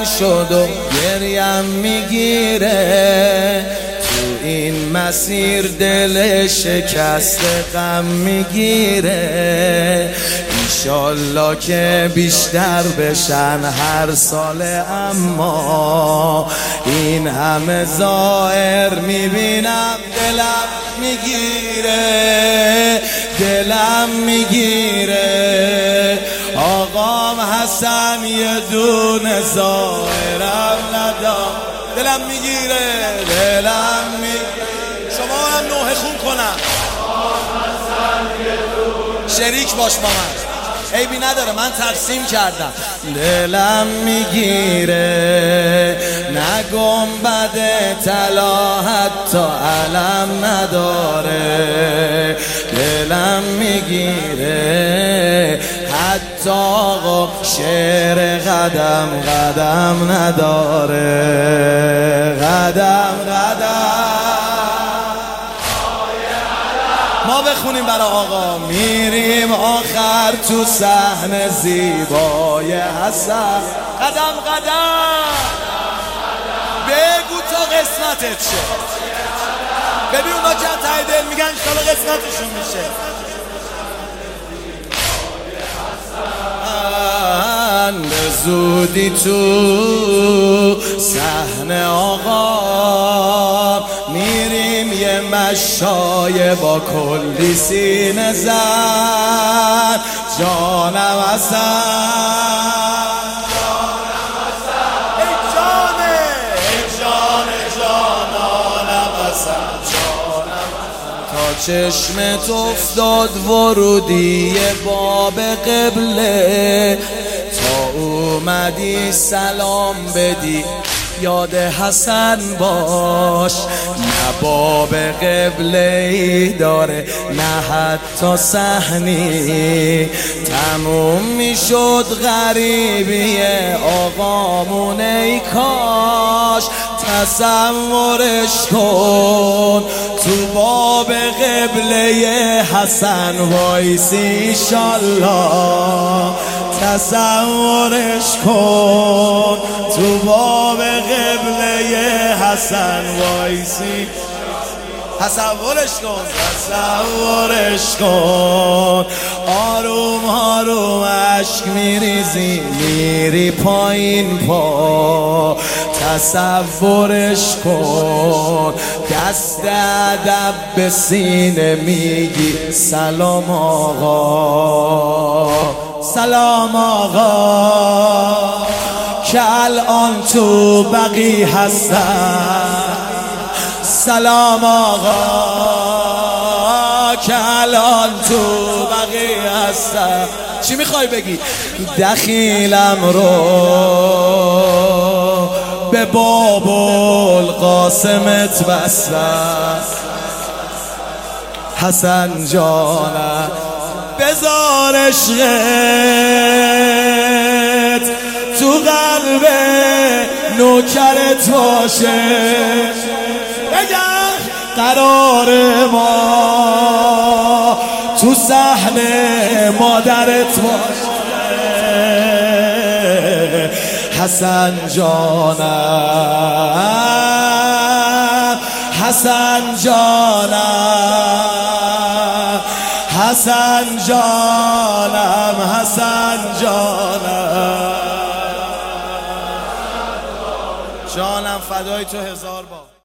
میشد و گریم میگیره، تو این مسیر دل شکست غم میگیره. ایشالله که بیشتر بشن هر سال، اما این همه ظاهر میبینم دلم میگیره، دلم میگیره. آقام حسن یه دونه ظاهرم ندار، دلم میگیره، دلم میگیره. شما هم نوحه خون کنم، شریک باش با من، عیبی نداره، من تقسیم کردم. دلم میگیره، نه گنبد طلا حتی علم نداره. دلم میگیره، حتی آقا شعر قدم قدم نداره. قدم قدم ما بخونیم برای آقا. میریم آخر تو صحن زیبای حسن، قدم قدم بگو تا قسمتت شه. ببین اونا که ته دل میگن انشالله قسمتشون میشه. به زودی تو صحن آقا میریم، یه مشای با کلی سینه زن. جانم حسن، ای جانه، ای جانه، جانانم حسن، جانم حسن. تا چشمت افتاد ورودی باب قبله، تا اومدی سلام بدی یاد حسن باش. نه باب قبله ای داره نه حتی صحنی، تموم میشد غریبی آقامون. ای کاش تصورش کن تو باب قبله حسن وایسی ایشالله. تصورش کن تو باب قبله حسن وایسی، تصورش کن، تصورش کن. آروم آروم عشق میریزی میری پایین پا، تصورش کن. دست ادب به سینه میگی سلام آقا، سلام آقا، که الان تو بقی هستن. سلام آقا، که الان تو بقی هستن. چی میخوای بگی؟ دخیلم رو به باب القاسمت بستم. حسن جانم بذار عشقت تو قلب نوکرت باشه. بگم قرار ما تو صحن مادرت باشه. حسن جانم، حسن جانم، حسن جانم، حسن جانم، جانم فدای تو هزار بار.